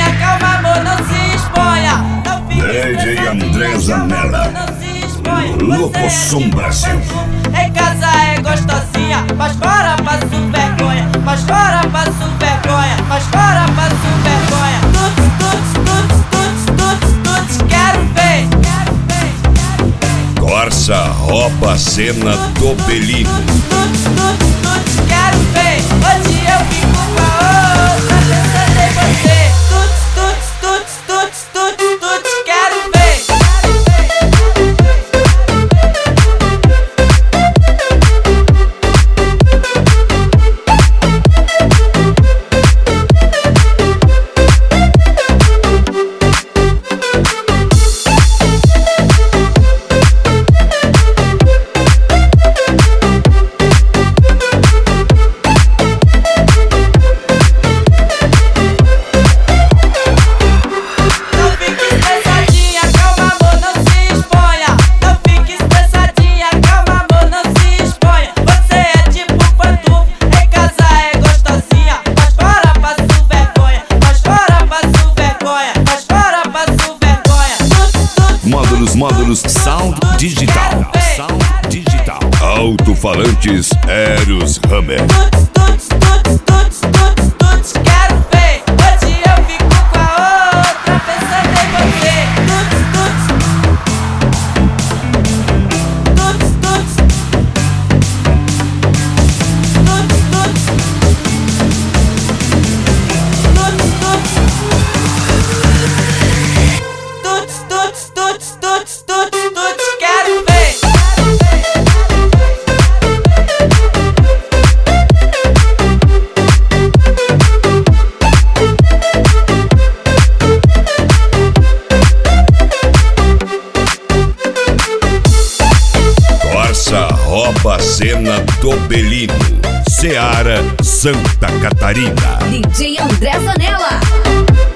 calma amor, não se exponha. Não fique DJ André Zanella, não se exponha. Locoção Brasil. Em casa é gostosinha, mas fora passo vergonha. Mas fora passo vergonha, mas fora passo vergonha. Tuts, quero ver. Corsa rouba a cena do Belino. Tuts, quero ver. Hoje eu fico com a outra pensando em você. Tuts, quero ver. Módulos Sound Digital. Alto-falantes Eros Hammer. Tuts, quero ver. Hoje eu fico com a outra pensando em você. Tuts, quero ver. Corsa rouba a cena do Belino. Seara, Santa Catarina. DJ André Zanella.